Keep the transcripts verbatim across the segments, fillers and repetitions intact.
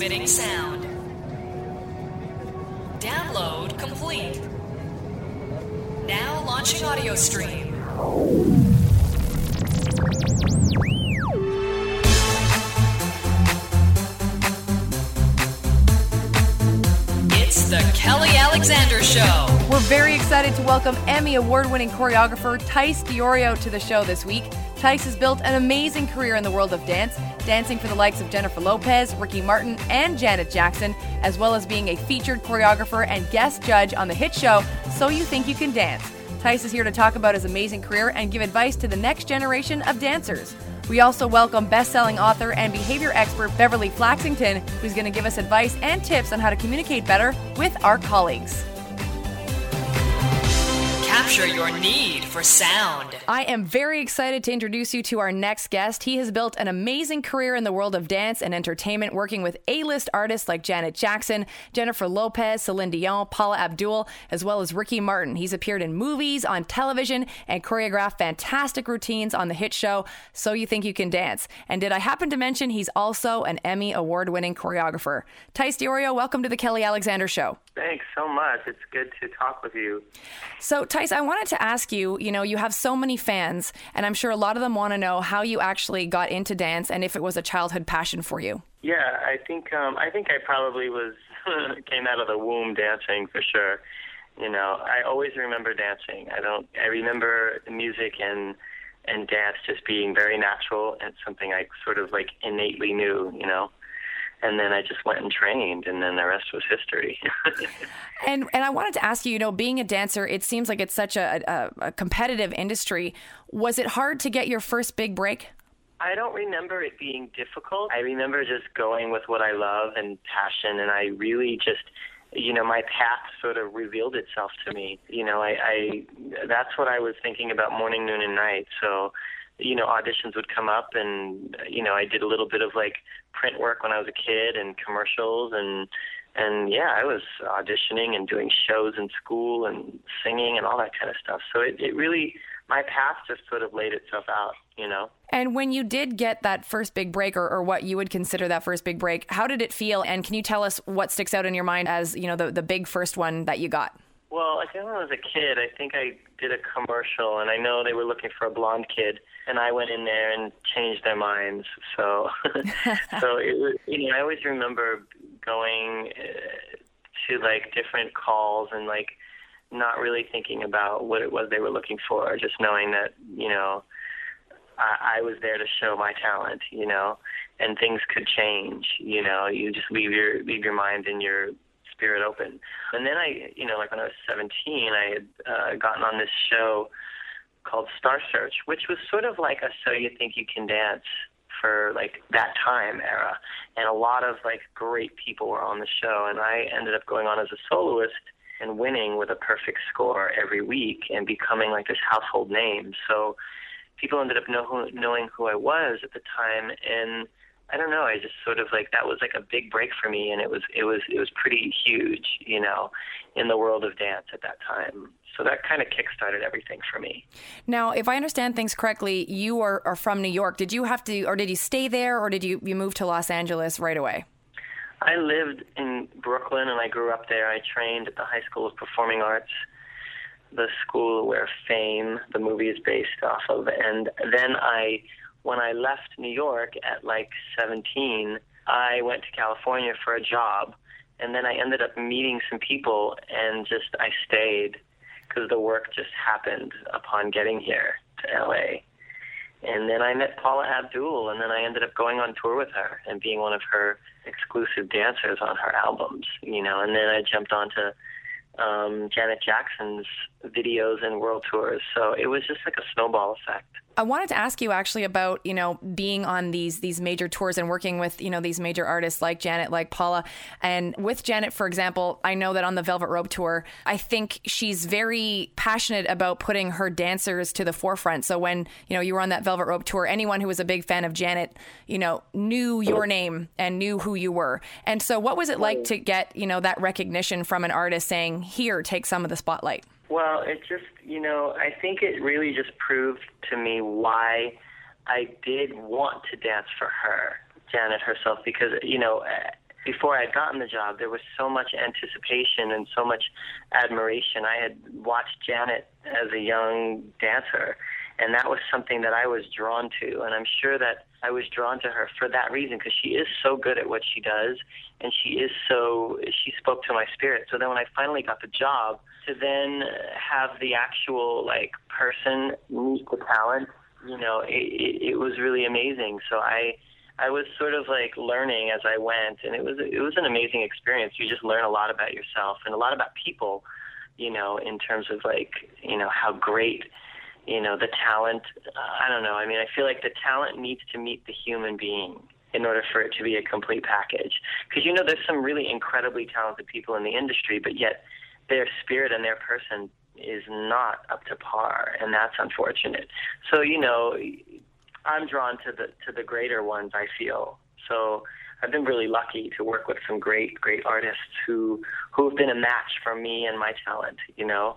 transmitting sound. Download complete. Now launching audio stream. It's the Kelly Alexander Show. We're very excited to welcome Emmy award-winning choreographer Tice Diorio to the show this week. Tice has built an amazing career in the world of dance, dancing for the likes of Jennifer Lopez, Ricky Martin, and Janet Jackson, as well as being a featured choreographer and guest judge on the hit show So You Think You Can Dance. Tice is here to talk about his amazing career and give advice to the next generation of dancers. We also welcome best-selling author and behavior expert Beverly Flaxington, who's going to give us advice and tips on how to communicate better with our colleagues. Capture your need for sound. I am very excited to introduce you to our next guest. He has built an amazing career in the world of dance and entertainment, working with A-list artists like Janet Jackson, Jennifer Lopez, Celine Dion, Paula Abdul, as well as Ricky Martin. He's appeared in movies, on television, and choreographed fantastic routines on the hit show So You Think You Can Dance. And did I happen to mention he's also an Emmy award-winning choreographer? Tice Diorio, welcome to the Kelly Alexander Show. Thanks so much. It's good to talk with you. So, Tice, I wanted to ask you, you know, you have so many fans, and I'm sure a lot of them want to know how you actually got into dance and if it was a childhood passion for you. Yeah, I think um, I think I probably was came out of the womb dancing for sure. You know, I always remember dancing. I don't. I remember music and and dance just being very natural and something I sort of like innately knew. You know. And then I just went and trained, and then the rest was history. and and I wanted to ask you, you know, being a dancer, it seems like it's such a, a, a competitive industry. Was it hard to get your first big break? I don't remember it being difficult. I remember just going with what I love and passion, and I really just, you know, my path sort of revealed itself to me. You know, I, I that's what I was thinking about morning, noon, and night. So, you know, auditions would come up, and, you know, I did a little bit of, like, print work when I was a kid and commercials, and, and yeah, I was auditioning and doing shows in school and singing and all that kind of stuff. So it, it really, my path just sort of laid itself out, you know. And when you did get that first big break, or, or what you would consider that first big break, how did it feel? And can you tell us what sticks out in your mind as, you know, the, the big first one that you got? Well, I think when I was a kid, I think I did a commercial, and I know they were looking for a blonde kid, and I went in there and changed their minds. So, so it was, you know, I always remember going uh, to like different calls and like not really thinking about what it was they were looking for, just knowing that, you know, I, I was there to show my talent, you know, and things could change. You know, you just leave your leave your mind and your spirit open. And then I, you know, like when I was seventeen, I had uh, gotten on this show called Star Search, which was sort of like a So You Think You Can Dance for like that time era. And a lot of like great people were on the show, and I ended up going on as a soloist and winning with a perfect score every week and becoming like this household name. So people ended up know who, knowing who I was at the time, and I don't know, I just sort of like, that was like a big break for me, and it was it was it was pretty huge, you know, in the world of dance at that time. So that kind of kick-started everything for me. Now, if I understand things correctly, you are, are from New York. Did you have to, or did you stay there, or did you, you move to Los Angeles right away? I lived in Brooklyn, and I grew up there. I trained at the High School of Performing Arts, the school where Fame, the movie, is based off of. And then I... when I left New York at like seventeen, I went to California for a job, and then I ended up meeting some people, and just I stayed because the work just happened upon getting here to L A. And then I met Paula Abdul, and then I ended up going on tour with her and being one of her exclusive dancers on her albums, you know, and then I jumped onto um, Janet Jackson's videos and world tours. So it was just like a snowball effect. I wanted to ask you actually about, you know, being on these these major tours and working with, you know, these major artists like Janet, like Paula. And with Janet, for example, I know that on the Velvet Rope tour, I think she's very passionate about putting her dancers to the forefront. So when, you know, you were on that Velvet Rope tour, anyone who was a big fan of Janet, you know, knew your name and knew who you were. And so what was it like to get, you know, that recognition from an artist saying, here, take some of the spotlight? Well, it just, you know, I think it really just proved to me why I did want to dance for her, Janet herself, because, you know, before I'd gotten the job, there was so much anticipation and so much admiration. I had watched Janet as a young dancer, and that was something that I was drawn to. And I'm sure that I was drawn to her for that reason, because she is so good at what she does, and she is so, she spoke to my spirit. So then when I finally got the job, to then have the actual, like, person meet the talent, you know, it, it, it was really amazing. So I I was sort of like learning as I went, and it was it was an amazing experience. You just learn a lot about yourself and a lot about people, you know, in terms of like, you know, how great, you know, the talent, uh, I don't know. I mean, I feel like the talent needs to meet the human being in order for it to be a complete package. Because, you know, there's some really incredibly talented people in the industry, but yet their spirit and their person is not up to par, and that's unfortunate. So, you know, I'm drawn to the to the greater ones, I feel. So I've been really lucky to work with some great, great artists who who have been a match for me and my talent, you know.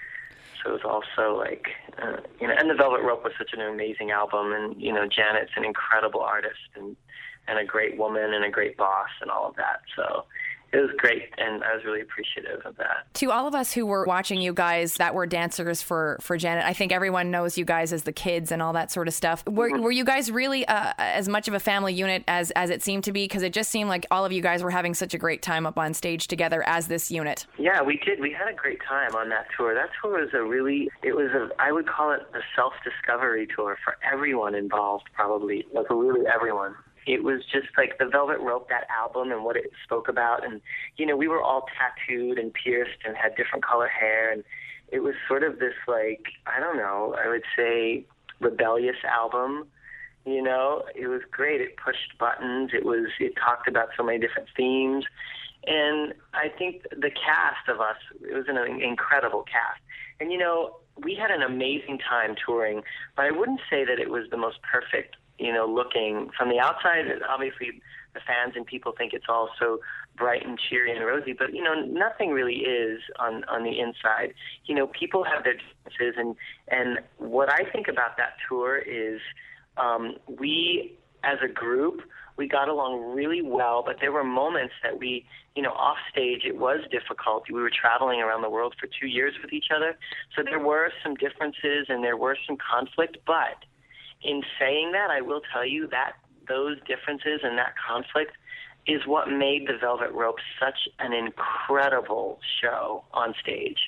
So it was also like, uh, you know, and The Velvet Rope was such an amazing album, and, you know, Janet's an incredible artist and, and a great woman and a great boss and all of that. So it was great, and I was really appreciative of that. To all of us who were watching you guys that were dancers for, for Janet, I think everyone knows you guys as the Kids and all that sort of stuff. Were mm-hmm. were you guys really uh, as much of a family unit as, as it seemed to be? Because it just seemed like all of you guys were having such a great time up on stage together as this unit. Yeah, we did. We had a great time on that tour. That tour was a really, it was a, I would call it a self-discovery tour for everyone involved, probably, like really everyone. It was just like The Velvet Rope, that album, and what it spoke about. And, you know, we were all tattooed and pierced and had different color hair. And it was sort of this, like, I don't know, I would say rebellious album. You know, it was great. It pushed buttons. It was, it talked about so many different themes. And I think the cast of us, it was an incredible cast. And, you know, we had an amazing time touring, but I wouldn't say that it was the most perfect, you know, looking from the outside. Obviously the fans and people think it's all so bright and cheery and rosy, but, you know, nothing really is on, on the inside. You know, people have their differences, and, and what I think about that tour is um, we, as a group, we got along really well, but there were moments that we, you know, off stage, it was difficult. We were traveling around the world for two years with each other, so there were some differences and there were some conflict, but in saying that, I will tell you that those differences and that conflict is what made The Velvet Rope such an incredible show on stage.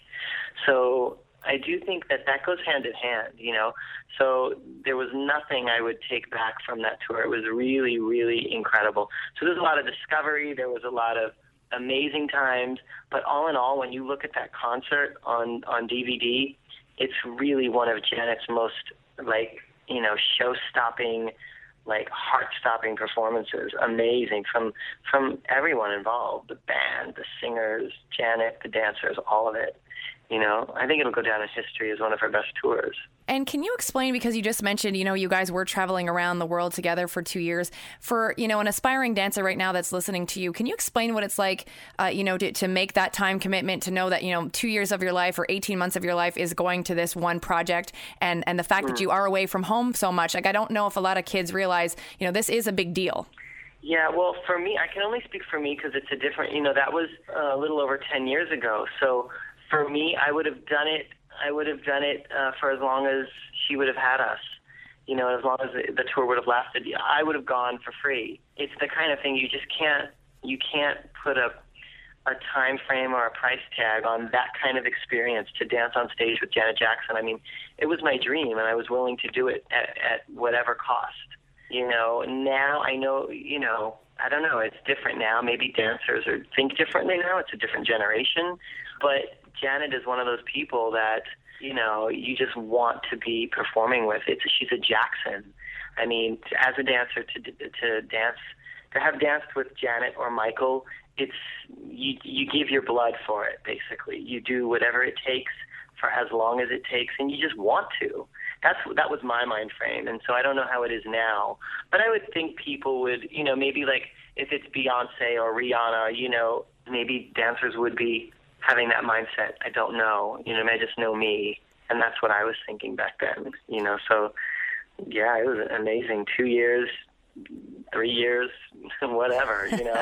So I do think that that goes hand in hand, you know. So there was nothing I would take back from that tour. It was really, really incredible. So there's a lot of discovery. There was a lot of amazing times. But all in all, when you look at that concert on, on D V D, it's really one of Janet's most, like, you know, show-stopping, like heart-stopping performances. Amazing from from everyone involved, the band, the singers, Janet, the dancers, all of it. You know, I think it'll go down in history as one of her best tours. And can you explain, because you just mentioned, you know, you guys were traveling around the world together for two years. For, you know, an aspiring dancer right now that's listening to you, can you explain what it's like, uh, you know, to, to make that time commitment, to know that, you know, two years of your life or eighteen months of your life is going to this one project, and, and the fact mm. that you are away from home so much? Like, I don't know if a lot of kids realize, you know, this is a big deal. Yeah, well, for me, I can only speak for me because it's a different, you know, that was a little over ten years ago. So for me, I would have done it. I would have done it uh, for as long as she would have had us. You know, as long as the, the tour would have lasted, I would have gone for free. It's the kind of thing you just can't. You can't put a a time frame or a price tag on that kind of experience, to dance on stage with Janet Jackson. I mean, it was my dream, and I was willing to do it at, at whatever cost. You know, now I know. You know, I don't know. It's different now. Maybe dancers are think differently now. It's a different generation, but Janet is one of those people that, you know, you just want to be performing with. It's she's a Jackson. I mean, as a dancer, to to dance, to have danced with Janet or Michael, it's you you give your blood for it. Basically, you do whatever it takes for as long as it takes, and you just want to. That's that was my mind frame, and so I don't know how it is now, but I would think people would, you know, maybe like if it's Beyonce or Rihanna, you know, maybe dancers would be having that mindset. I don't know. You know, I just know me, and that's what I was thinking back then. You know, so yeah, it was amazing. Two years, three years, whatever. You know,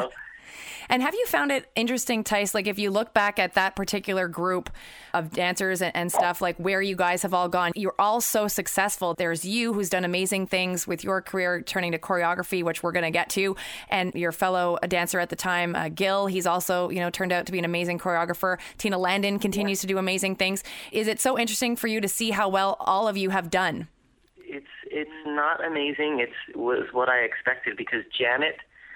And have you found it interesting, Tice, like if you look back at that particular group of dancers and, and stuff, like where you guys have all gone, you're all so successful. There's you who's done amazing things with your career turning to choreography, which we're going to get to, and your fellow dancer at the time, uh, Gil, he's also, you know, turned out to be an amazing choreographer. Tina Landon continues yeah. to do amazing things. Is it so interesting for you to see how well all of you have done? It's it's not amazing. It was what I expected because Janet,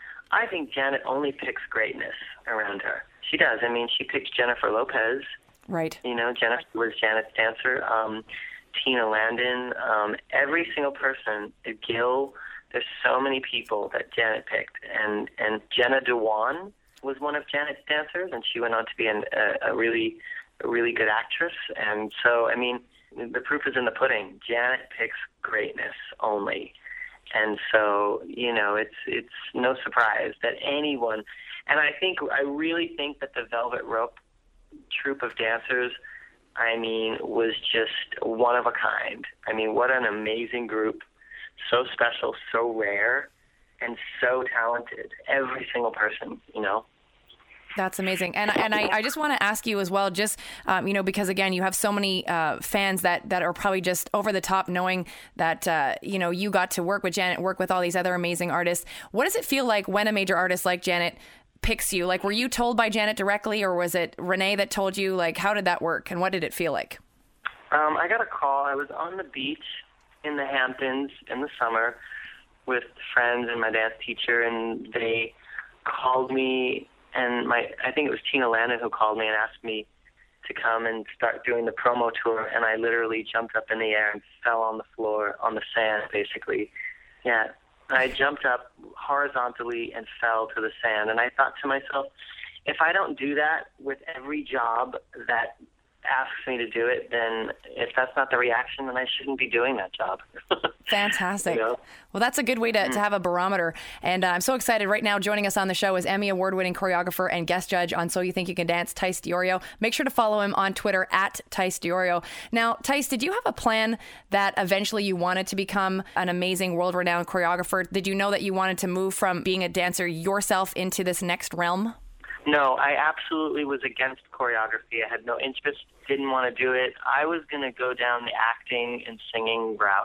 I think Janet only picks greatness around her. She does. I mean, she picked Jennifer Lopez. Right. You know, Jennifer was Janet's dancer. Um, Tina Landon, um, every single person, Gil, there's so many people that Janet picked. And, and Jenna Dewan was one of Janet's dancers, and she went on to be an, a, a really a really good actress. And so, I mean, the proof is in the pudding. Janet picks greatness only. And so, you know, it's it's no surprise that anyone, and I think, I really think that the Velvet Rope troupe of dancers, I mean, was just one of a kind. I mean, what an amazing group. So special, so rare, and so talented. Every single person, you know. That's amazing. And and I, I just want to ask you as well, just, um, you know, because, again, you have so many uh, fans that, that are probably just over the top knowing that, uh, you know, you got to work with Janet, work with all these other amazing artists. What does it feel like when a major artist like Janet picks you? Like, were you told by Janet directly, or was it Renee that told you? Like, how did that work, and what did it feel like? Um, I got a call. I was on the beach in the Hamptons in the summer with friends and my dance teacher, and they called me. And my, I think it was Tina Landon who called me and asked me to come and start doing the promo tour. And I literally jumped up in the air and fell on the floor, on the sand, basically. Yeah, I jumped up horizontally and fell to the sand. And I thought to myself, if I don't do that with every job that asks me to do it, then if that's not the reaction, then I shouldn't be doing that job. Fantastic. You know? Well, that's a good way to, mm. to have a barometer. And uh, I'm so excited. Right now, joining us on the show is Emmy Award-winning choreographer and guest judge on So You Think You Can Dance, Tice Diorio. Make sure to follow him on Twitter at Tice Diorio. Now, Tice, did you have a plan that eventually you wanted to become an amazing world-renowned choreographer? Did you know that you wanted to move from being a dancer yourself into this next realm? No, I absolutely was against choreography. I had no interest, didn't want to do it. I was going to go down the acting and singing route.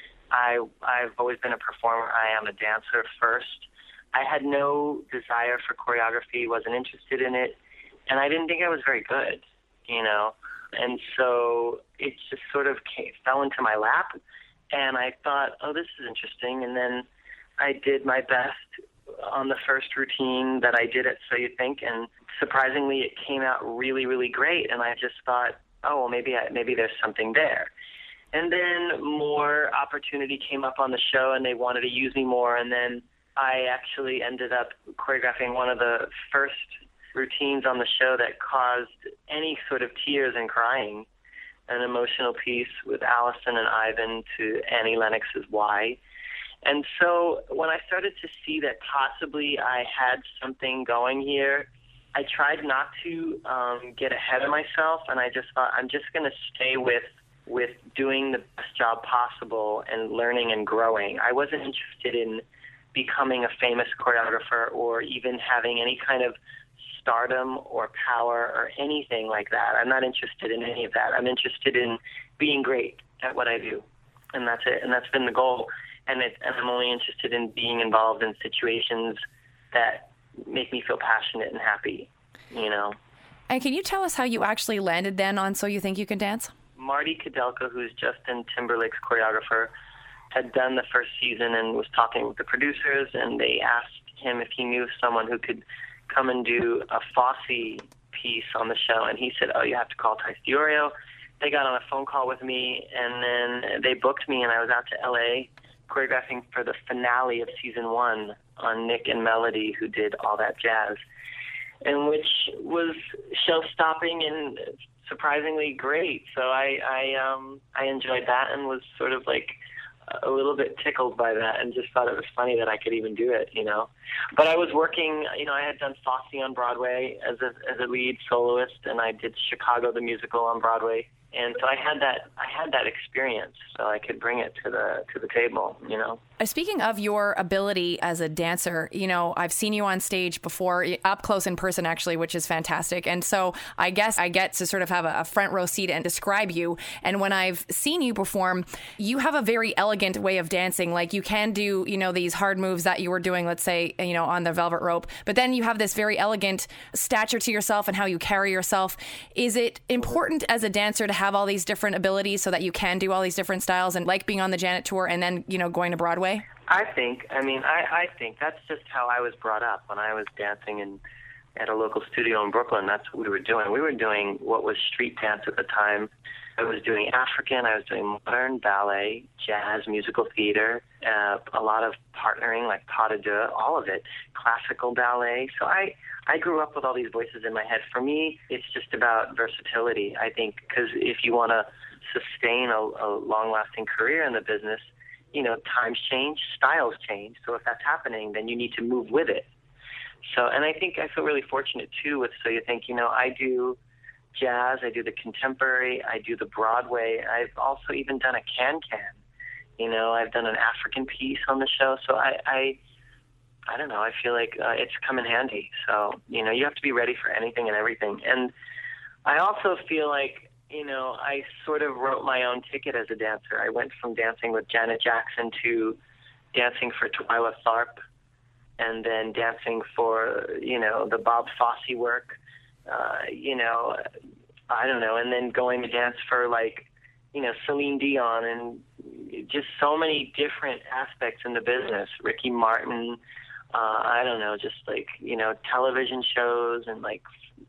I, I've always been a performer. I am a dancer first. I had no desire for choreography, wasn't interested in it, and I didn't think I was very good, you know. And so it just sort of came, fell into my lap, and I thought, oh, this is interesting. And then I did my best on the first routine that I did at So You Think, and surprisingly, it came out really, really great. And I just thought, oh, well, maybe I, maybe there's something there. And then more opportunity came up on the show, and they wanted to use me more. And then I actually ended up choreographing one of the first routines on the show that caused any sort of tears and crying, an emotional piece with Allison and Ivan to Annie Lennox's Why. And so when I started to see that possibly I had something going here, I tried not to um, get ahead of myself, and I just thought, I'm just going to stay with with doing the best job possible and learning and growing. I wasn't interested in becoming a famous choreographer or even having any kind of stardom or power or anything like that. I'm not interested in any of that. I'm interested in being great at what I do, and that's it. And that's been the goal. And, it, and I'm only interested in being involved in situations that make me feel passionate and happy, you know. And can you tell us how you actually landed then on So You Think You Can Dance? Marty Kudelka, who's Justin Timberlake's choreographer, had done the first season and was talking with the producers, and they asked him if he knew someone who could come and do a Fosse piece on the show. And he said, oh, you have to call Tice Diorio. They got on a phone call with me, and then they booked me, and I was out to L A choreographing for the finale of season one on Nick and Melody, who did All That Jazz, and which was show-stopping and surprisingly great. So I I um I enjoyed that and was sort of like a little bit tickled by that, and just thought it was funny that I could even do it, you know. But I was working, you know, I had done Fosse on Broadway as a as a lead soloist, and I did Chicago the musical on Broadway And so I had that I had that experience, so I could bring it to the to the table, you know. Speaking of your ability as a dancer, you know, I've seen you on stage before, up close in person, actually, which is fantastic. And so I guess I get to sort of have a front row seat and describe you. And when I've seen you perform, you have a very elegant way of dancing. Like you can do, you know, these hard moves that you were doing, let's say, you know, on the velvet rope. But then you have this very elegant stature to yourself and how you carry yourself. Is it important as a dancer to have all these different abilities so that you can do all these different styles, and like being on the Janet tour and then, you know, going to Broadway? I think, I mean, I, I think that's just how I was brought up. When I was dancing in, at a local studio in Brooklyn, that's what we were doing. We were doing what was street dance at the time. I was doing African, I was doing modern, ballet, jazz, musical theater, uh, a lot of partnering like pas de deux, all of it, classical ballet. So I, I grew up with all these voices in my head. For me, it's just about versatility, I think, because if you want to sustain a, a long-lasting career in the business, you know, times change, styles change. So if that's happening, then you need to move with it. So, and I think I feel really fortunate, too, with So You Think, you know, I do jazz, I do the contemporary, I do the Broadway. I've also even done a can-can. You know, I've done an African piece on the show. So I, I, I don't know, I feel like uh, it's come in handy. So, you know, you have to be ready for anything and everything. And I also feel like, you know, I sort of wrote my own ticket as a dancer. I went from dancing with Janet Jackson to dancing for Twyla Tharp, and then dancing for, you know, the Bob Fosse work, uh, you know, I don't know, and then going to dance for, like, you know, Celine Dion, and just so many different aspects in the business. Ricky Martin, uh, I don't know, just like, you know, television shows and like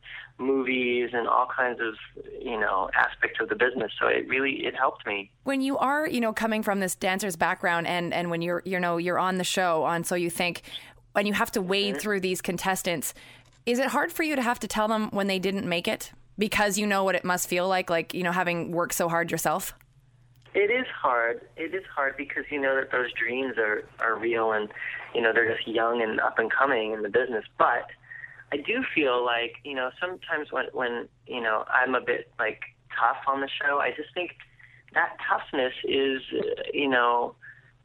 movies and all kinds of, you know, aspects of the business. So it really, it helped me. When you are, you know, coming from this dancer's background, and, and when you're, you know, you're on the show on So You Think, and you have to wade mm-hmm. through these contestants, is it hard for you to have to tell them when they didn't make it? Because you know what it must feel like, like, you know, having worked so hard yourself? It is hard. It is hard because you know that those dreams are, are real, and, you know, they're just young and up and coming in the business. But I do feel like, you know, sometimes when, when, you know, I'm a bit, like, tough on the show, I just think that toughness is, you know,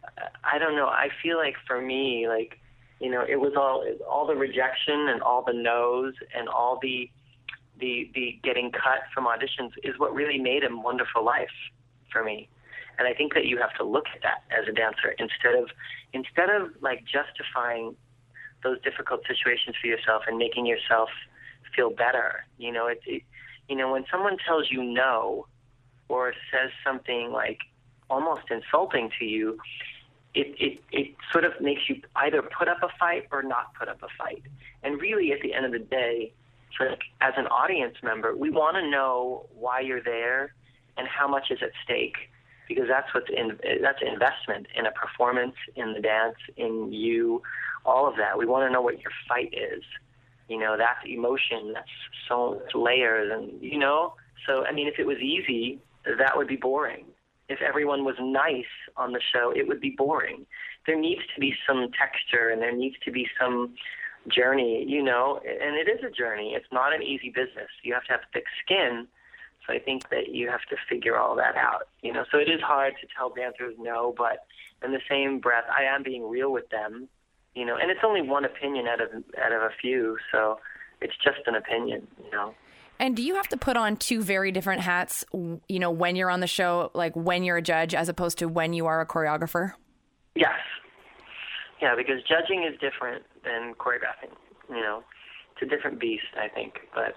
I don't know. I feel like for me, like, you know, it was all all the rejection and all the no's and all the the the getting cut from auditions is what really made a wonderful life for me. And I think that you have to look at that as a dancer instead of instead of like justifying those difficult situations for yourself and making yourself feel better. You know, it, it you know, when someone tells you no or says something like almost insulting to you, It, it it sort of makes you either put up a fight or not put up a fight. And really, at the end of the day, like, as an audience member, we want to know why you're there and how much is at stake, because that's what's in that's investment in a performance, in the dance, in you, all of that. We want to know what your fight is. You know, that's emotion. That's so much layers, and you know. So I mean, if it was easy, that would be boring. If everyone was nice on the show, it would be boring. There needs to be some texture, and there needs to be some journey, you know, and it is a journey. It's not an easy business. You have to have thick skin, so I think that you have to figure all that out, you know. So it is hard to tell dancers no, but in the same breath, I am being real with them, you know, and it's only one opinion out of out of a few, so it's just an opinion, you know. And do you have to put on two very different hats, you know, when you're on the show, like when you're a judge as opposed to when you are a choreographer? Yes. Yeah, because judging is different than choreographing, you know. It's a different beast, I think, but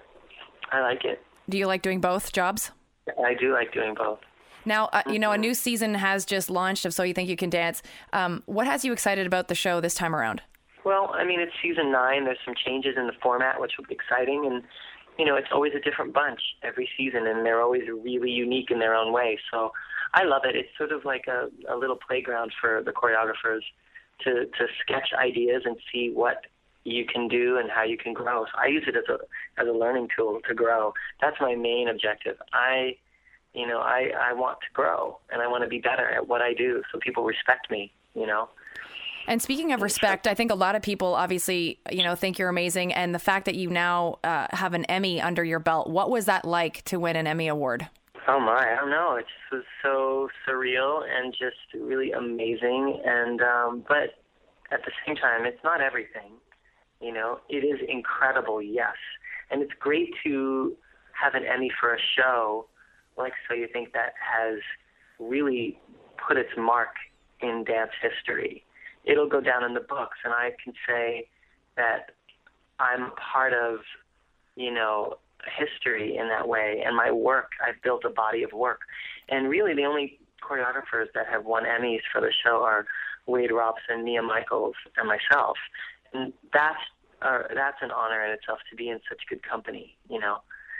I like it. Do you like doing both jobs? I do like doing both. Now, uh, you know, a new season has just launched of So You Think You Can Dance. Um, what has you excited about the show this time around? Well, I mean, it's season nine. There's some changes in the format, which will be exciting, and you know, it's always a different bunch every season, and they're always really unique in their own way. So I love it. It's sort of like a, a little playground for the choreographers to, to sketch ideas and see what you can do and how you can grow. So I use it as a as a learning tool to grow. That's my main objective. I, you know, I, I want to grow, and I want to be better at what I do so people respect me, you know. And speaking of respect, I think a lot of people obviously, you know, think you're amazing. And the fact that you now uh, have an Emmy under your belt, what was that like to win an Emmy Award? Oh my, I don't know. It just was so surreal and just really amazing. And um, but at the same time, it's not everything. You know, it is incredible, yes, and it's great to have an Emmy for a show like So You Think, that has really put its mark in dance history. It'll go down in the books, and I can say that I'm part of, you know, history in that way, and my work, I've built a body of work. And really the only choreographers that have won Emmys for the show are Wade Robson, Mia Michaels, and myself. And that's uh, that's an honor in itself, to be in such good company, you know.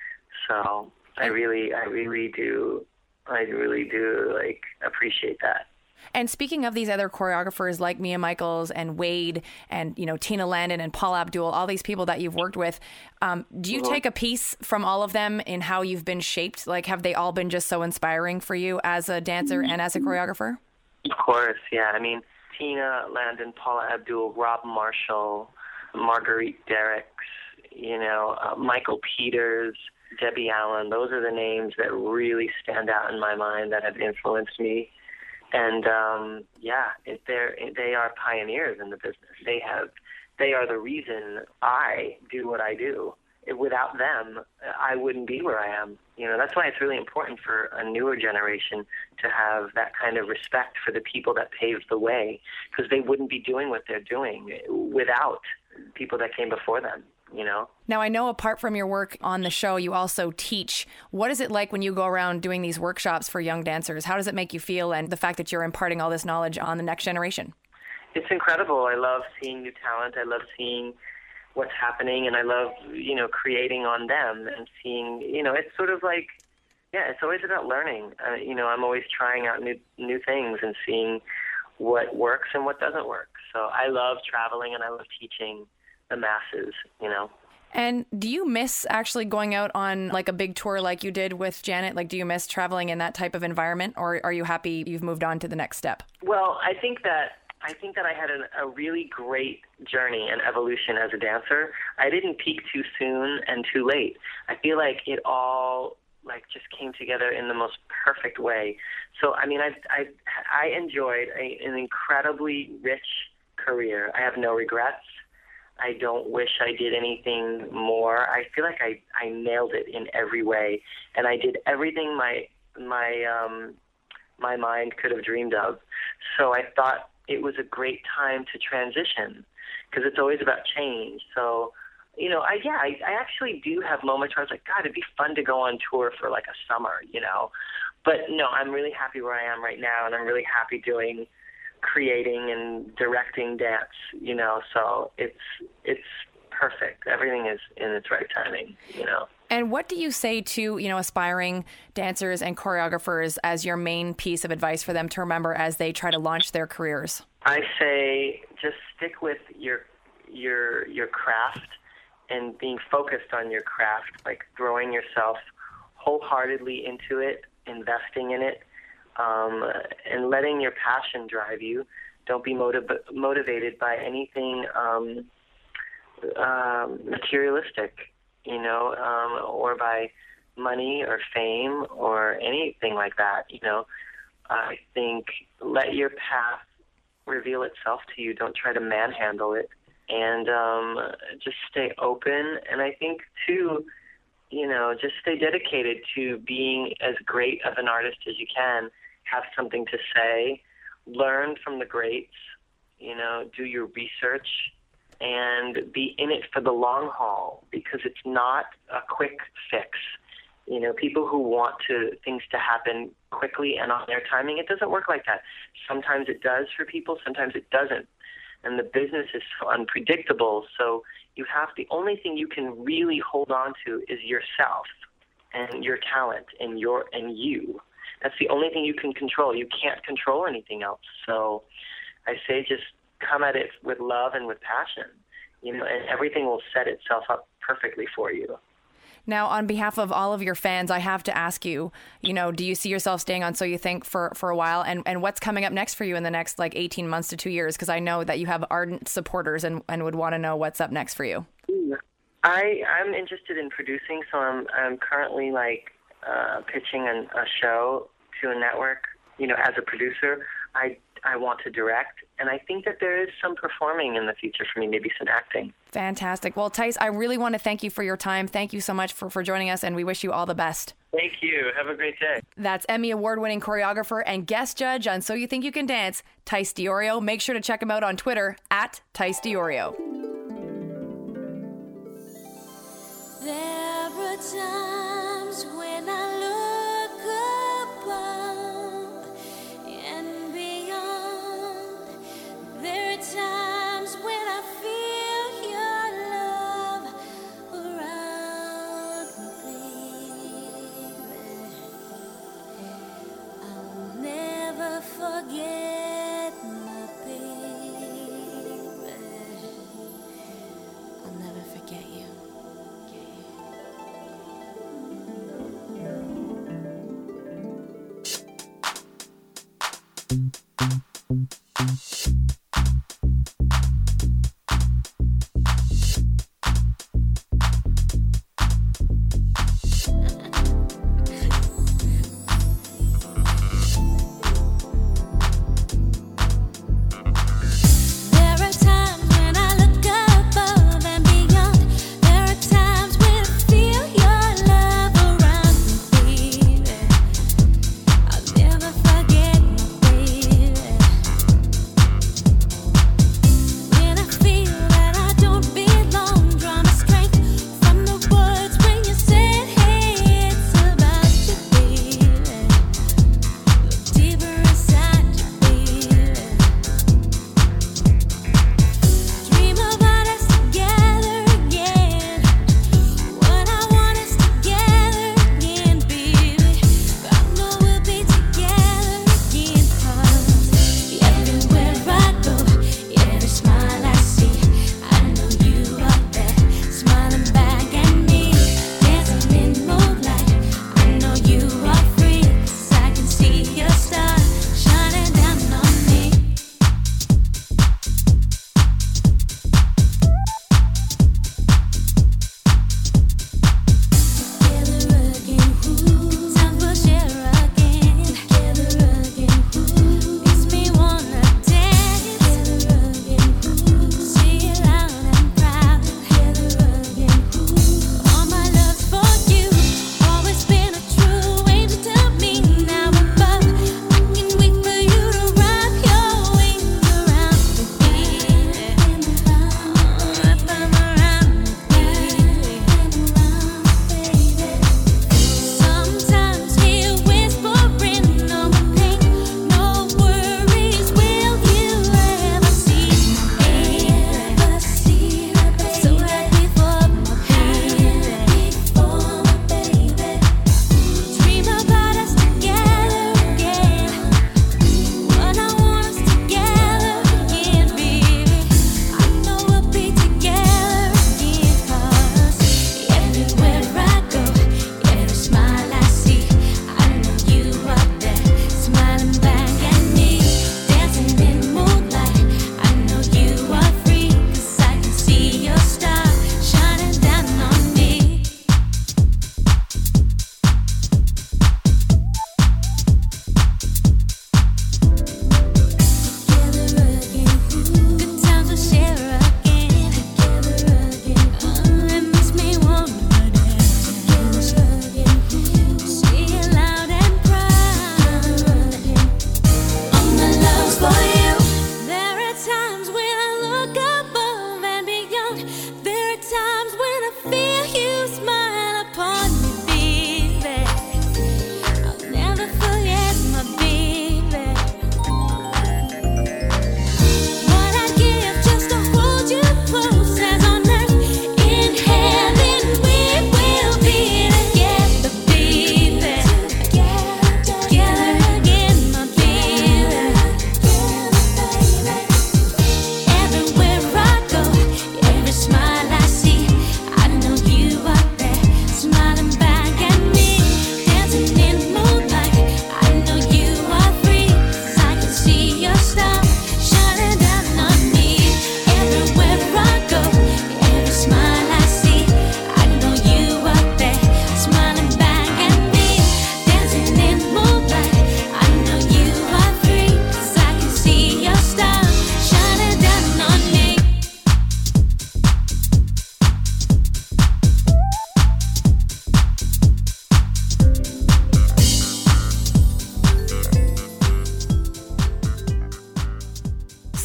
So I really, I really do, I really do, like, appreciate that. And speaking of these other choreographers like Mia Michaels and Wade and, you know, Tina Landon and Paula Abdul, all these people that you've worked with, um, do you mm-hmm. take a piece from all of them in how you've been shaped? Like, have they all been just so inspiring for you as a dancer and as a choreographer? Of course, yeah. I mean, Tina Landon, Paula Abdul, Rob Marshall, Marguerite Derricks, you know, uh, Michael Peters, Debbie Allen. Those are the names that really stand out in my mind that have influenced me. And um, yeah, it, they're, they are pioneers in the business. They have, they are the reason I do what I do. Without them, I wouldn't be where I am. You know, that's why it's really important for a newer generation to have that kind of respect for the people that paved the way, because they wouldn't be doing what they're doing without people that came before them. You know? Now, I know apart from your work on the show, you also teach. What is it like when you go around doing these workshops for young dancers? How does it make you feel, and the fact that you're imparting all this knowledge on the next generation? It's incredible. I love seeing new talent. I love seeing what's happening, and I love, you know, creating on them and seeing, you know, it's sort of like, yeah, it's always about learning. Uh, you know, I'm always trying out new new things and seeing what works and what doesn't work. So I love traveling and I love teaching the masses, you know. And do you miss actually going out on like a big tour like you did with Janet? Like, do you miss traveling in that type of environment, or are you happy you've moved on to the next step? Well, I think that I think that I had an, a really great journey and evolution as a dancer. I didn't peak too soon and too late. I feel like it all like just came together in the most perfect way. So, I mean, I I I enjoyed a, an incredibly rich career. I have no regrets. I don't wish I did anything more. I feel like I, I nailed it in every way, and I did everything my my um, my mind could have dreamed of. So I thought it was a great time to transition, because it's always about change. So, you know, I yeah, I, I actually do have moments where I was like, God, it'd be fun to go on tour for like a summer, you know. But no, I'm really happy where I am right now, and I'm really happy doing creating and directing dance, you know, so it's it's perfect. Everything is in its right timing, you know. And what do you say to, you know, aspiring dancers and choreographers as your main piece of advice for them to remember as they try to launch their careers? I say just stick with your your your craft and being focused on your craft, like throwing yourself wholeheartedly into it, investing in it, Um, and letting your passion drive you. Don't be motiv- motivated by anything um, uh, materialistic, you know, um, or by money or fame or anything like that, you know. I think let your path reveal itself to you. Don't try to manhandle it, and um, just stay open. And I think, too, you know, just stay dedicated to being as great of an artist as you can. Have something to say, learn from the greats, you know, do your research, and be in it for the long haul, because it's not a quick fix. You know, people who want to things to happen quickly and on their timing, it doesn't work like that. Sometimes it does for people, sometimes it doesn't. And the business is so unpredictable, so you have the only thing you can really hold on to is yourself and your talent and your and you. That's the only thing you can control. You can't control anything else. So I say just come at it with love and with passion, you know, and everything will set itself up perfectly for you. Now, on behalf of all of your fans, I have to ask you, you know, do you see yourself staying on So You Think for, for a while? And, and what's coming up next for you in the next like eighteen months to two years? Because I know that you have ardent supporters and, and would want to know what's up next for you. I, I'm interested in producing, so I'm, I'm currently like uh, pitching an, a show to a network, you know, as a producer, I I want to direct, and I think that there is some performing in the future for me, maybe some acting. Fantastic. Well, Tice, I really want to thank you for your time. Thank you so much for, for joining us, and we wish you all the best. Thank you. Have a great day. That's Emmy Award-winning choreographer and guest judge on So You Think You Can Dance, Tice DiOrio. Make sure to check him out on Twitter, at Tice DiOrio. There are times when I look above and beyond. There are times when I feel your love around me, baby. I'll never forget my baby. I'll never forget you.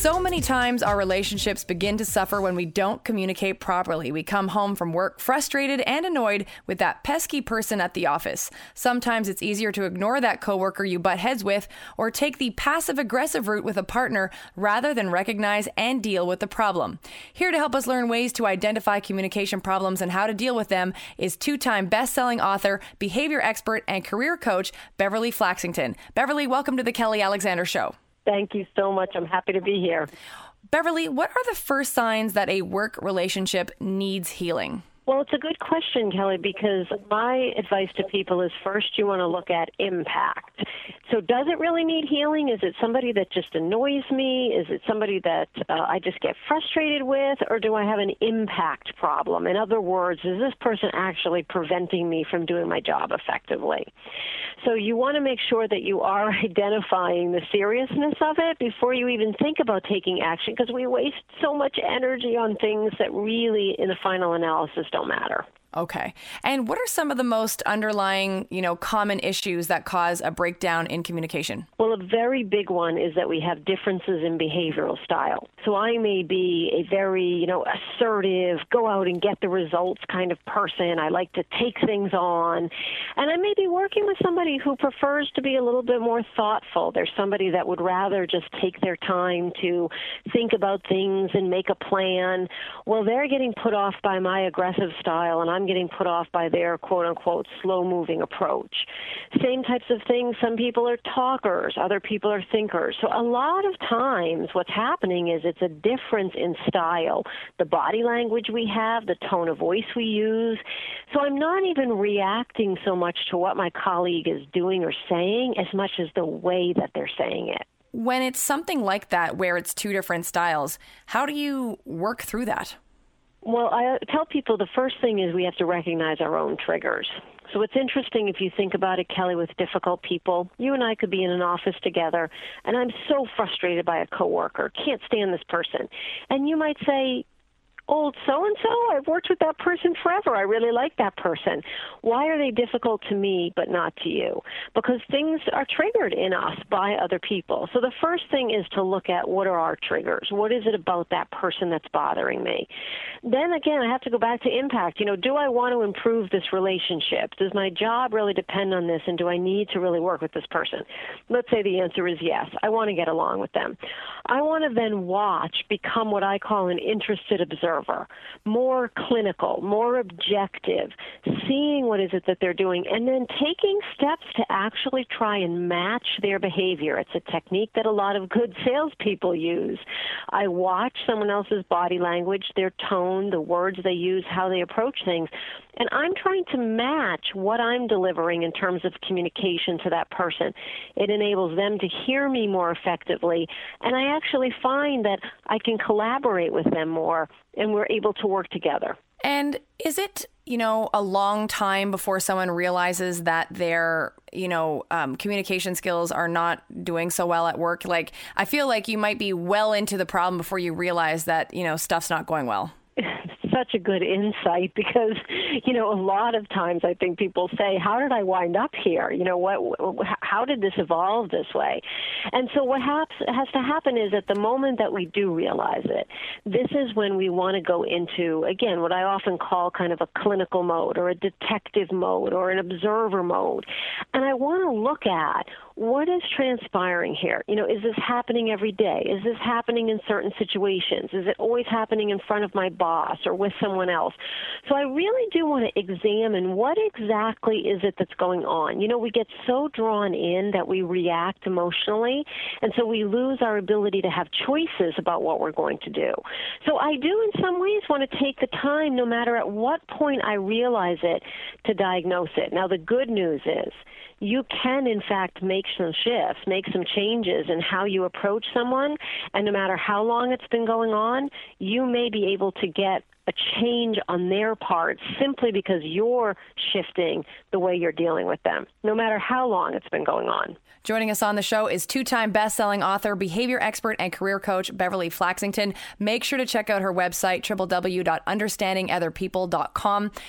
So many times our relationships begin to suffer when we don't communicate properly. We come home from work frustrated and annoyed with that pesky person at the office. Sometimes it's easier to ignore that coworker you butt heads with or take the passive-aggressive route with a partner rather than recognize and deal with the problem. Here to help us learn ways to identify communication problems and how to deal with them is two-time best-selling author, behavior expert, and career coach, Beverly Flaxington. Beverly, welcome to the Kelly Alexander Show. Thank you so much. I'm happy to be here. Beverly, what are the first signs that a work relationship needs healing? Well, it's a good question, Kelly, because my advice to people is first you want to look at impact. So does it really need healing? Is it somebody that just annoys me? Is it somebody that uh, I just get frustrated with? Or do I have an impact problem? In other words, is this person actually preventing me from doing my job effectively? So you want to make sure that you are identifying the seriousness of it before you even think about taking action, because we waste so much energy on things that really, in the final analysis, don't matter. Okay. And what are some of the most underlying, you know, common issues that cause a breakdown in communication? Well, a very big one is that we have differences in behavioral style. So I may be a very, you know, assertive, go out and get the results kind of person. I like to take things on. And I may be working with somebody who prefers to be a little bit more thoughtful. There's somebody that would rather just take their time to think about things and make a plan. Well, they're getting put off by my aggressive style, and I'm getting put off by their quote-unquote slow-moving approach. Same types of things. Some people are talkers. Other people are thinkers. So a lot of times what's happening is it's a difference in style, the body language we have, the tone of voice we use. So I'm not even reacting so much to what my colleague is doing or saying as much as the way that they're saying it. When it's something like that, where it's two different styles, how do you work through that? Well, I tell people the first thing is we have to recognize our own triggers. So it's interesting if you think about it, Kelly, with difficult people. You and I could be in an office together, and I'm so frustrated by a coworker, can't stand this person. And you might say, old so-and-so, I've worked with that person forever. I really like that person. Why are they difficult to me but not to you? Because things are triggered in us by other people. So the first thing is to look at what are our triggers. What is it about that person that's bothering me? Then again, I have to go back to impact. You know, do I want to improve this relationship? Does my job really depend on this, and do I need to really work with this person? Let's say the answer is yes. I want to get along with them. I want to then watch, become what I call an interested observer. More clinical, more objective, seeing what is it that they're doing, and then taking steps to actually try and match their behavior. It's a technique that a lot of good salespeople use. I watch someone else's body language, their tone, the words they use, how they approach things, and I'm trying to match what I'm delivering in terms of communication to that person. It enables them to hear me more effectively, and I actually find that I can collaborate with them more, and we're able to work together. And is it, you know, a long time before someone realizes that their, you know, um, communication skills are not doing so well at work? Like, I feel like you might be well into the problem before you realize that, you know, stuff's not going well. Such a good insight, because, you know, a lot of times I think people say, how did I wind up here? You know, what? How did this evolve this way? And so what has, has to happen is at the moment that we do realize it, this is when we want to go into, again, what I often call kind of a clinical mode or a detective mode or an observer mode. And I want to look at what is transpiring here. You know, is this happening every day? Is this happening in certain situations? Is it always happening in front of my boss or with someone else? So I really do want to examine what exactly is it that's going on. You know, we get so drawn in that we react emotionally, and so we lose our ability to have choices about what we're going to do. So I do in some ways want to take the time, no matter at what point I realize it, to diagnose it. Now, the good news is you can, in fact, make some shifts, make some changes in how you approach someone, and no matter how long it's been going on, you may be able to get a change on their part simply because you're shifting the way you're dealing with them, no matter how long it's been going on. Joining us on the show is two-time best-selling author, behavior expert, and career coach, Beverly Flaxington. Make sure to check out her website, w w w dot understanding other people dot com.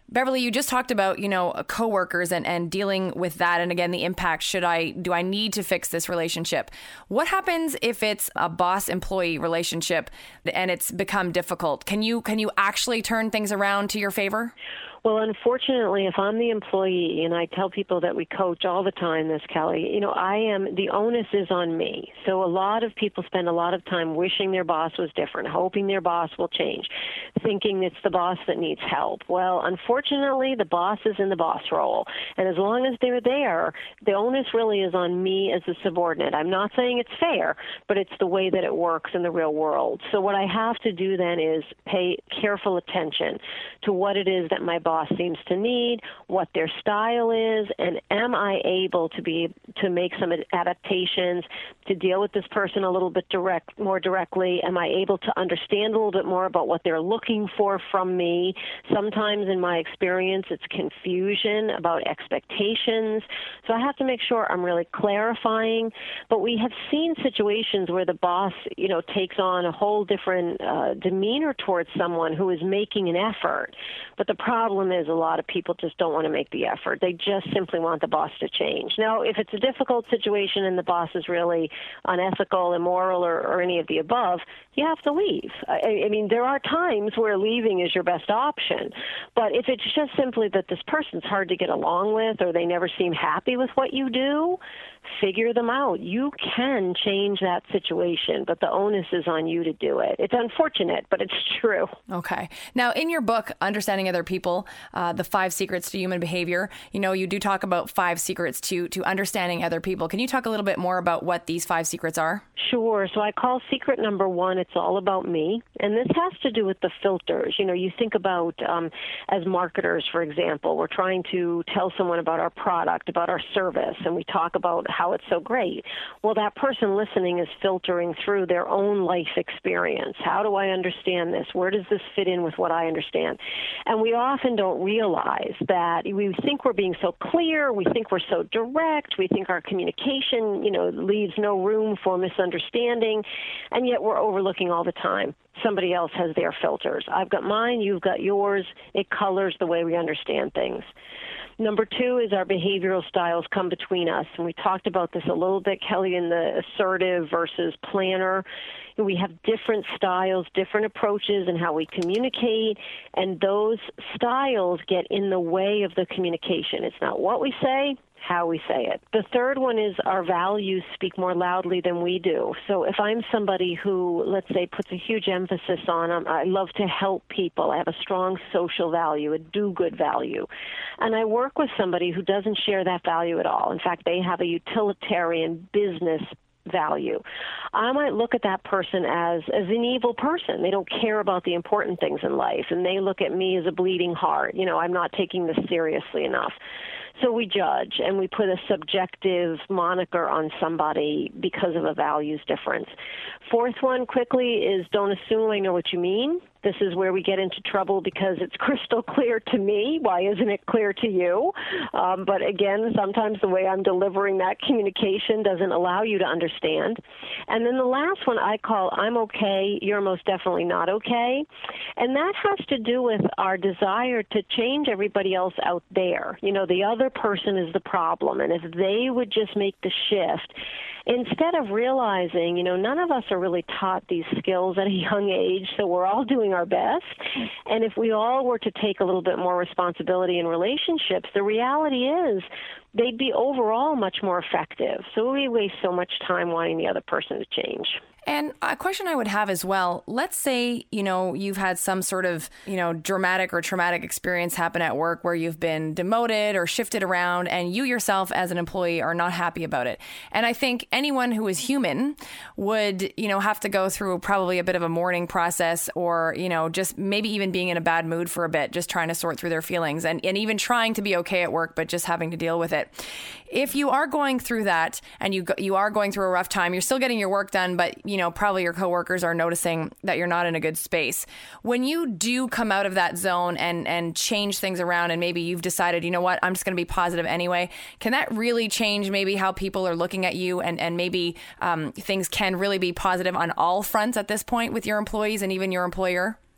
Beverly, you just talked about, you know, coworkers and, and dealing with that. And again, the impact. Should I, do I need to fix this relationship? What happens if it's a boss-employee relationship and it's become difficult? Can you, can you actually turn things around to your favor? Well, unfortunately, if I'm the employee, and I tell people that we coach all the time this, Kelly, you know, I am, the onus is on me. So a lot of people spend a lot of time wishing their boss was different, hoping their boss will change, thinking it's the boss that needs help. Well, unfortunately, the boss is in the boss role. And as long as they're there, the onus really is on me as a subordinate. I'm not saying it's fair, but it's the way that it works in the real world. So what I have to do then is pay careful attention to what it is that my boss seems to need, what their style is, and am I able to be to make some adaptations to deal with this person a little bit direct, more directly? Am I able to understand a little bit more about what they're looking for from me? Sometimes in my experience, it's confusion about expectations. So I have to make sure I'm really clarifying. But we have seen situations where the boss, you know, takes on a whole different uh, demeanor towards someone who is making an effort. But the problem is a lot of people just don't want to make the effort. They just simply want the boss to change. Now, if it's a difficult situation and the boss is really unethical, immoral, or, or any of the above, you have to leave. I, I mean, there are times where leaving is your best option. But if it's just simply that this person's hard to get along with or they never seem happy with what you do, figure them out. You can change that situation, but the onus is on you to do it. It's unfortunate, but it's true. Okay. Now, in your book, Understanding Other People, uh, the five secrets to human behavior, you know, you do talk about five secrets to, to understanding other people. Can you talk a little bit more about what these five secrets are? Sure. So I call secret number one, it's all about me. And this has to do with the filters. You know, you think about, um, as marketers, for example, we're trying to tell someone about our product, about our service, and we talk about how it's so great. Well, that person listening is filtering through their own life experience. How do I understand this? Where does this fit in with what I understand? And we often don't realize that we think we're being so clear, we think we're so direct, we think our communication, you know, leaves no room for misunderstanding, and yet we're overlooking all the time. Somebody else has their filters. I've got mine, you've got yours. It colors the way we understand things. Number two is our behavioral styles come between us. And we talked about this a little bit, Kelly, in the assertive versus planner. We have different styles, different approaches in how we communicate, and those styles get in the way of the communication. It's not what we say, how we say it. The third one is our values speak more loudly than we do. So if I'm somebody who, let's say, puts a huge emphasis on, um, I love to help people, I have a strong social value, a do-good value, and I work with somebody who doesn't share that value at all. In fact, they have a utilitarian business value. I might look at that person as, as an evil person. They don't care about the important things in life, and they look at me as a bleeding heart. You know, I'm not taking this seriously enough. So we judge, and we put a subjective moniker on somebody because of a values difference. Fourth one, quickly, is don't assume I know what you mean. This is where we get into trouble because it's crystal clear to me. Why isn't it clear to you? Um, but again, sometimes the way I'm delivering that communication doesn't allow you to understand. And then the last one I call I'm okay, you're most definitely not okay. And that has to do with our desire to change everybody else out there. You know, the other person is the problem. And if they would just make the shift, instead of realizing, you know, none of us are really taught these skills at a young age, so we're all doing our best. And if we all were to take a little bit more responsibility in relationships, the reality is they'd be overall much more effective. So we waste so much time wanting the other person to change. And a question I would have as well, let's say, you know, you've had some sort of, you know, dramatic or traumatic experience happen at work where you've been demoted or shifted around and you yourself as an employee are not happy about it. And I think anyone who is human would, you know, have to go through probably a bit of a mourning process or, you know, just maybe even being in a bad mood for a bit, just trying to sort through their feelings and, and even trying to be okay at work, but just having to deal with it. If you are going through that and you you are going through a rough time, you're still getting your work done, but, you know, probably your coworkers are noticing that you're not in a good space. When you do come out of that zone and, and change things around and maybe you've decided, you know what, I'm just going to be positive anyway, can that really change maybe how people are looking at you and, and maybe um, things can really be positive on all fronts at this point with your employees and even your employer?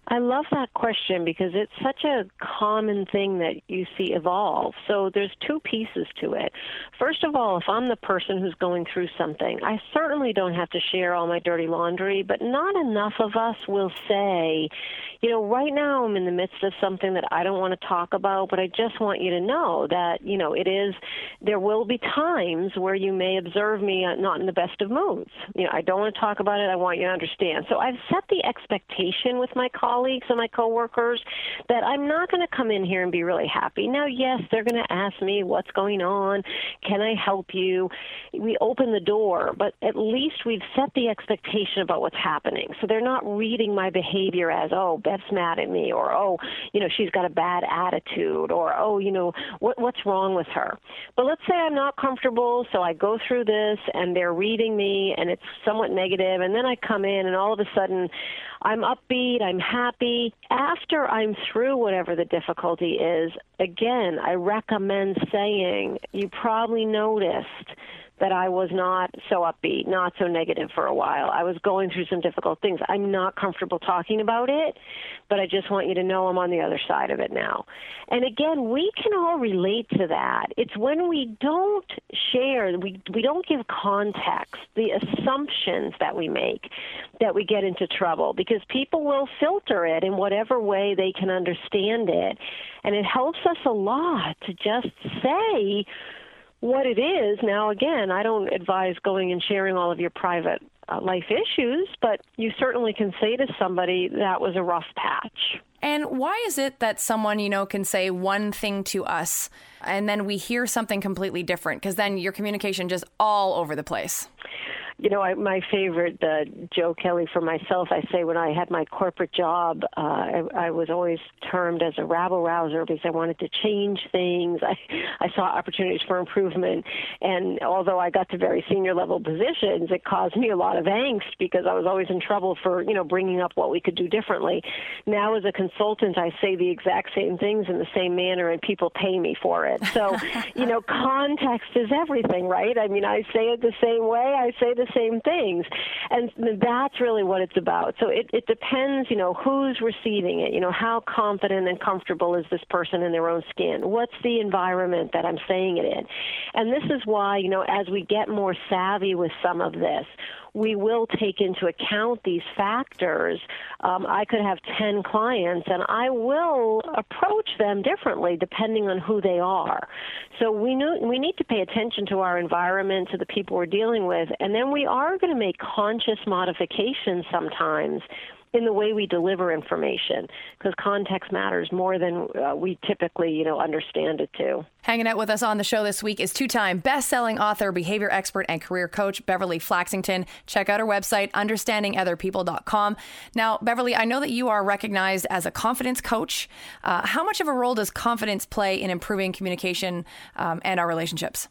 I love that question because it's such a common thing that you see evolve. So there's two pieces to it. First of all, if I'm the person who's going through something, I certainly don't have to share all my dirty laundry, but not enough of us will say, you know, right now I'm in the midst of something that I don't want to talk about, but I just want you to know that, you know, it is, there will be times where you may observe me not in the best of moods. You know, I don't want to talk about it. I want you to understand. So I've set the expectation with my colleagues and my coworkers that I'm not going to come in here and be really happy. Now, yes, they're going to ask me what's going on. Can I help you? We open the door, but at least we've set the expectation about what's happening. So they're not reading my behavior as, oh, Beth's mad at me, or, oh, you know, she's got a bad attitude, or, oh, you know, what, what's wrong with her? But let's say I'm not comfortable, so I go through this and they're reading me and it's somewhat negative, and then I come in and all of a sudden I'm upbeat, I'm happy. After I'm through whatever the difficulty is, again, I recommend saying, you probably noticed that I was not so upbeat, not so negative for a while. I was going through some difficult things. I'm not comfortable talking about it, but I just want you to know I'm on the other side of it now. And again, we can all relate to that. It's when we don't share, we, we don't give context, the assumptions that we make, that we get into trouble, because people will filter it in whatever way they can understand it. And it helps us a lot to just say what it is. Now, again, I don't advise going and sharing all of your private uh, life issues, but you certainly can say to somebody that was a rough patch. And why is it that someone, you know, can say one thing to us and then we hear something completely different? Because then your communication just all over the place. You know, I, my favorite uh, Joe Kelly for myself, I say when I had my corporate job, uh, I, I was always termed as a rabble-rouser because I wanted to change things. I, I saw opportunities for improvement. And although I got to very senior level positions, it caused me a lot of angst because I was always in trouble for, you know, bringing up what we could do differently. Now as a consultant, I say the exact same things in the same manner and people pay me for it. So, you know, context is everything, right? I mean, I say it the same way. I say the same things. And that's really what it's about. So it, it depends, you know, who's receiving it. You know, how confident and comfortable is this person in their own skin? What's the environment that I'm saying it in? And this is why, you know, as we get more savvy with some of this, we will take into account these factors. Um, I could have ten clients, and I will approach them differently depending on who they are. So we know, we need to pay attention to our environment, to the people we're dealing with, and then we are going to make conscious modifications sometimes in the way we deliver information, because context matters more than uh, we typically, you know, understand it to. Hanging out with us on the show this week is two-time best-selling author, behavior expert, and career coach, Beverly Flaxington. Check out her website, understanding other people dot com. Now, Beverly, I know that you are recognized as a confidence coach. Uh, how much of a role does confidence play in improving communication um, and our relationships?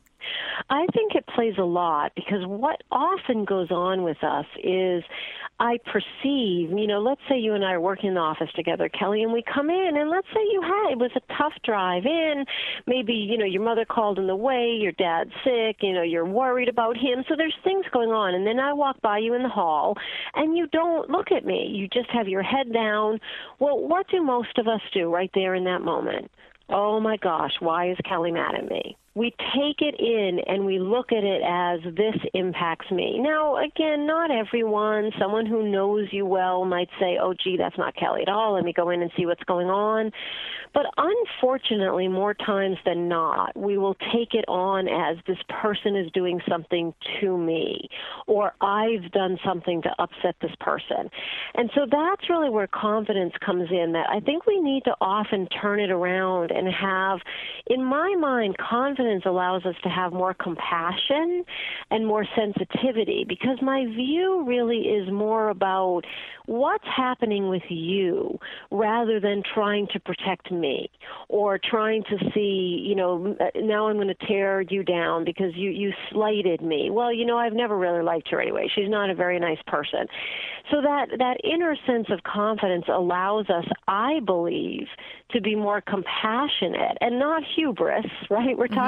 I think it plays a lot, because what often goes on with us is I perceive, you know, let's say you and I are working in the office together, Kelly, and we come in, and let's say you had, it was a tough drive in. Maybe, you know, your mother called in the way, your dad's sick, you know, you're worried about him. So there's things going on. And then I walk by you in the hall, and you don't look at me. You just have your head down. Well, what do most of us do right there in that moment? Oh, my gosh, why is Kelly mad at me? We take it in and we look at it as this impacts me. Now, again, not everyone. Someone who knows you well might say, oh, gee, that's not Kelly at all. Let me go in and see what's going on. But unfortunately, more times than not, we will take it on as this person is doing something to me, or I've done something to upset this person. And so that's really where confidence comes in, that I think we need to often turn it around and have, in my mind, confidence allows us to have more compassion and more sensitivity, because my view really is more about what's happening with you rather than trying to protect me or trying to see, you know, now I'm going to tear you down because you, you slighted me. Well, you know, I've never really liked her anyway. She's not a very nice person. So that, that inner sense of confidence allows us, I believe, to be more compassionate and not hubris, right? We're talking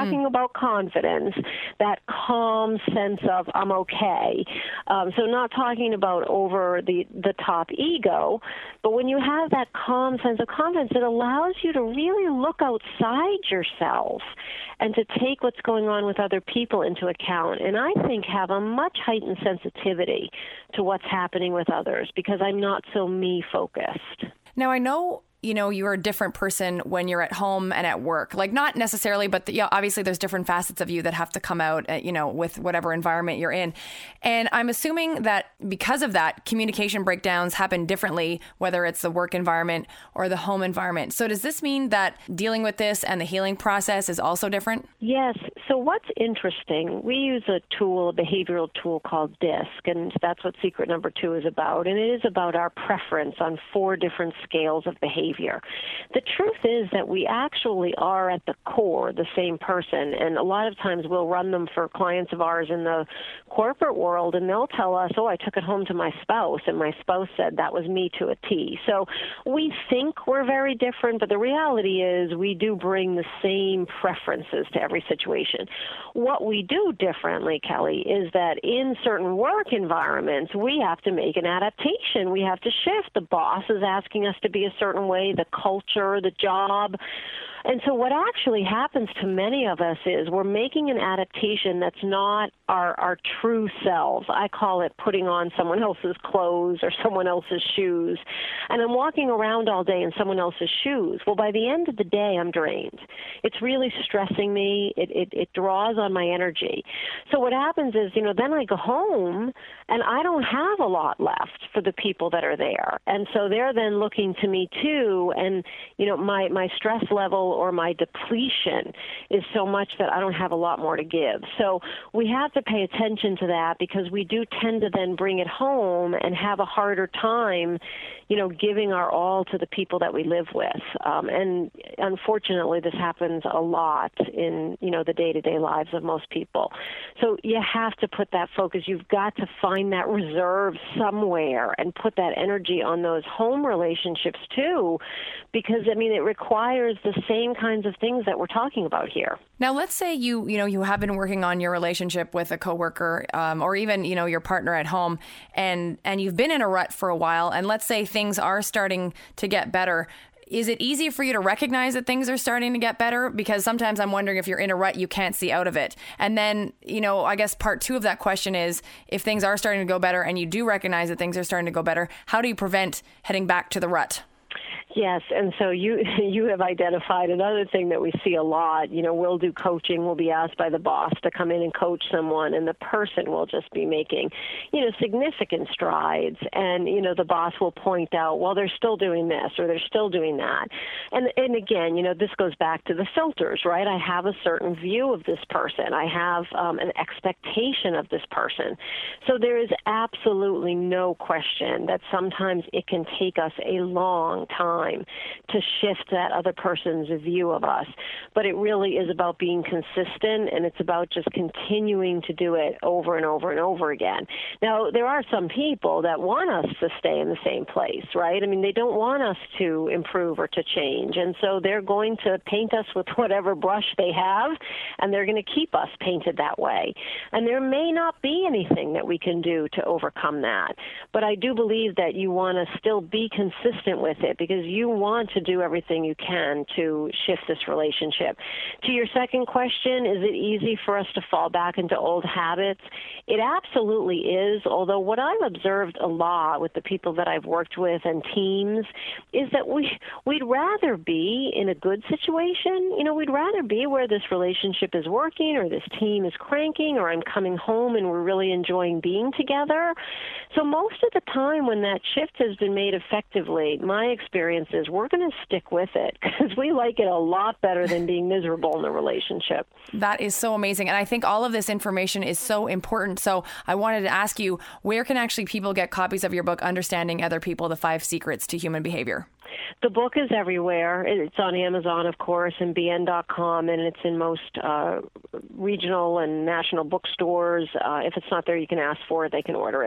talking mm. about confidence, that calm sense of I'm okay. Um, so not talking about over the, the top ego, but when you have that calm sense of confidence, it allows you to really look outside yourself and to take what's going on with other people into account. And I think have a much heightened sensitivity to what's happening with others because I'm not so me-focused. Now, I know, you know, you're a different person when you're at home and at work. Like, not necessarily, but the, you know, obviously there's different facets of you that have to come out, uh, you know, with whatever environment you're in. And I'm assuming that because of that, communication breakdowns happen differently, whether it's the work environment or the home environment. So does this mean that dealing with this and the healing process is also different? Yes. So what's interesting, we use a tool, a behavioral tool called DISC, and that's what Secret Number Two is about. And it is about our preference on four different scales of behavior. The truth is that we actually are at the core the same person, and a lot of times we'll run them for clients of ours in the corporate world, and they'll tell us, oh, I took it home to my spouse, and my spouse said that was me to a T. So we think we're very different, but the reality is we do bring the same preferences to every situation. What we do differently, Kelly, is that in certain work environments, we have to make an adaptation. We have to shift. The boss is asking us to be a certain way, the culture, the job. And so what actually happens to many of us is we're making an adaptation that's not our, our true selves. I call it putting on someone else's clothes or someone else's shoes. And I'm walking around all day in someone else's shoes. Well, by the end of the day, I'm drained. It's really stressing me. It, it, it draws on my energy. So what happens is, you know, then I go home and I don't have a lot left for the people that are there. And so they're then looking to me too. And, you know, my, my stress level or my depletion is so much that I don't have a lot more to give. So we have to pay attention to that because we do tend to then bring it home and have a harder time, you know, giving our all to the people that we live with. Um, and unfortunately, this happens a lot in, you know, the day-to-day lives of most people. So you have to put that focus. You've got to find that reserve somewhere and put that energy on those home relationships too, because, I mean, it requires the same kinds of things that we're talking about here. Now, let's say you, you know, you have been working on your relationship with a coworker, um, or even, you know, your partner at home, and and you've been in a rut for a while, and let's say things are starting to get better. Is it easy for you to recognize that things are starting to get better? Because sometimes I'm wondering if you're in a rut, you can't see out of it. And then, you know, I guess part two of that question is, if things are starting to go better and you do recognize that things are starting to go better, how do you prevent heading back to the rut? Yes, and so you you have identified another thing that we see a lot. You know, we'll do coaching. We'll be asked by the boss to come in and coach someone, and the person will just be making, you know, significant strides. And, you know, the boss will point out, well, they're still doing this or they're still doing that. And, and again, you know, this goes back to the filters, right? I have a certain view of this person. I have um, an expectation of this person. So there is absolutely no question that sometimes it can take us a long time to shift that other person's view of us. But it really is about being consistent, and it's about just continuing to do it over and over and over again. Now, there are some people that want us to stay in the same place, right? I mean, they don't want us to improve or to change, and so they're going to paint us with whatever brush they have, and they're going to keep us painted that way. And there may not be anything that we can do to overcome that, but I do believe that you want to still be consistent with it because you want to do everything you can to shift this relationship. To your second question, is it easy for us to fall back into old habits? It absolutely is, although what I've observed a lot with the people that I've worked with and teams is that we, we'd rather be in a good situation. You know, we'd rather be where this relationship is working or this team is cranking or I'm coming home and we're really enjoying being together. So most of the time when that shift has been made effectively, my experience is we're going to stick with it because we like it a lot better than being miserable in the relationship. That is so amazing. And I think all of this information is so important. So I wanted to ask you, where can actually people get copies of your book, Understanding Other People, The Five Secrets to Human Behavior? The book is everywhere. It's on Amazon, of course, and B N dot com, and it's in most uh, regional and national bookstores. Uh, if it's not there, you can ask for it. They can order it.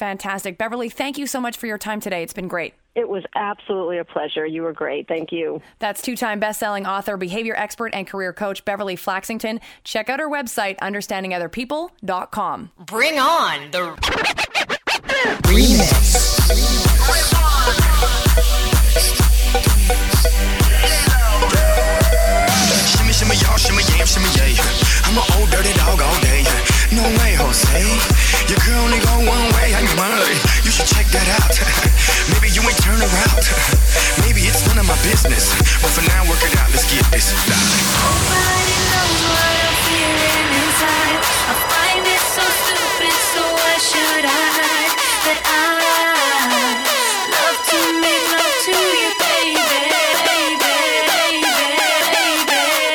Fantastic. Beverly, thank you so much for your time today. It's been great. It was absolutely a pleasure. You were great. Thank you. That's two-time best-selling author, behavior expert, and career coach Beverly Flaxington. Check out her website, understanding other people dot com. Bring on the remix. Shimmy, shimmy, y'all, shimmy, yam, shimmy, yay. I'm an old dirty dog all day. No way, Jose. Your girl only go one way. I'm money. You should check that out. Maybe you ain't turn around. Maybe it's none of my business. But for now, work it out. Let's get this. Nobody knows what I'm feeling inside. I find it so stupid, so why should I hide that I love to make love to you, baby, baby, baby, baby, baby,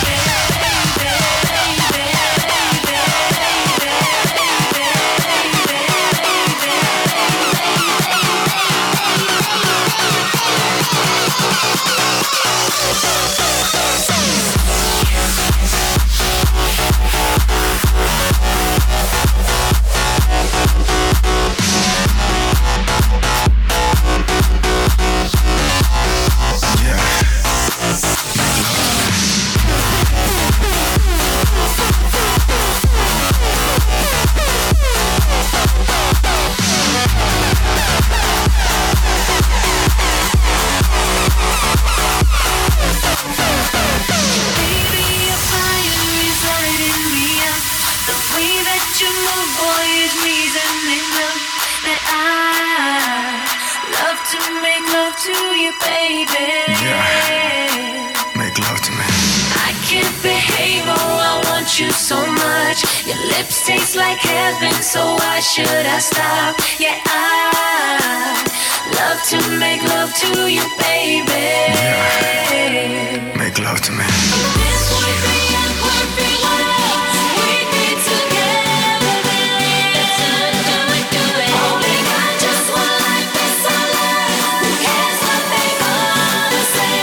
taste like heaven, so why should I stop? Yeah, I love to make love to you, baby. Yeah, make love to me. This would be a perfect world. We'd be together then. Do it, do it. Only got just one life, that's our love. Who cares what they gonna say?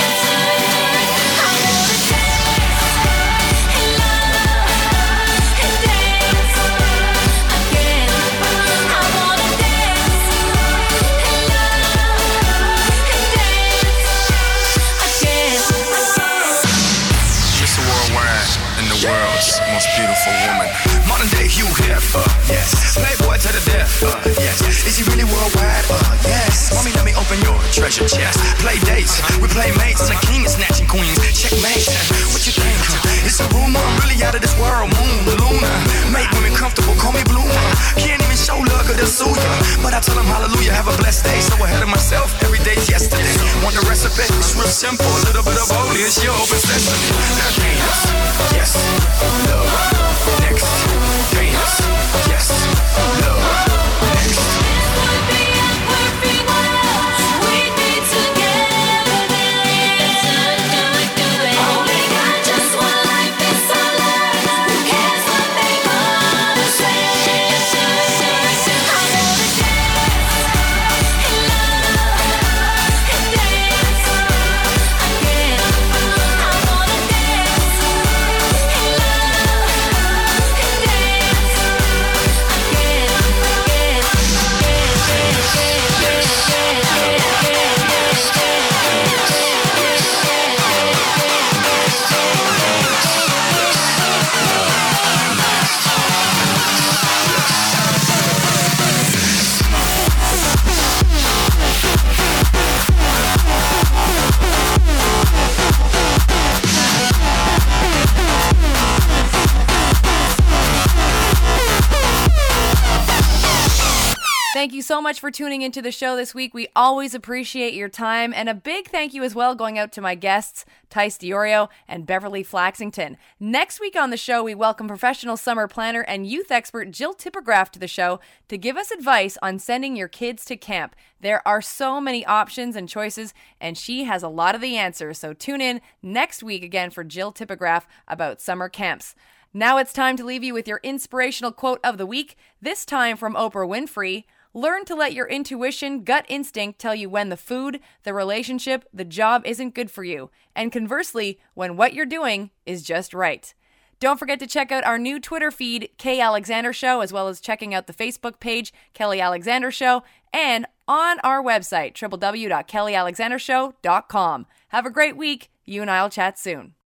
I wanna dance and love and dance again. I wanna dance and love and dance again. Mister Worldwide and the world's most beautiful woman. Modern day Hugh Hefner, yes. Playboy to the death, uh, yes. Is he really worldwide? Uh, yes. Mommy, let me open your treasure chest. Play dates, we play mates. I'm the king of snatching queens. Checkmate. What you think? It's a rumor. I'm really out of this world. Moon, Luna. Make women comfortable. Call me Bloomer. Can't even show love, cause they'll sue ya. But I tell them hallelujah, have a blessed day. So ahead of myself, every day's yesterday. Want the recipe? It's real simple. A little bit of oil, it's your open sesame. Now dance, yes, love. Next, dance, yes, love. Next. This would be a perfect world. We'd be together then. Do it, do it. Only got just one life, that's our love. Who cares what they gonna say? I wanna dance and love and dance again. I wanna dance and love and dance again, again, Thank you so much for tuning into the show this week. We always appreciate your time. And a big thank you as well going out to my guests, Tice Diorio and Beverly Flaxington. Next week on the show, we welcome professional summer planner and youth expert Jill Tippergraf to the show to give us advice on sending your kids to camp. There are so many options and choices, and she has a lot of the answers. So tune in next week again for Jill Tippergraf about summer camps. Now it's time to leave you with your inspirational quote of the week, this time from Oprah Winfrey. Learn to let your intuition, gut instinct tell you when the food, the relationship, the job isn't good for you. And conversely, when what you're doing is just right. Don't forget to check out our new Twitter feed, K Alexander Show, as well as checking out the Facebook page, Kelly Alexander Show, and on our website, w w w dot kelly alexander show dot com. Have a great week. You and I will chat soon.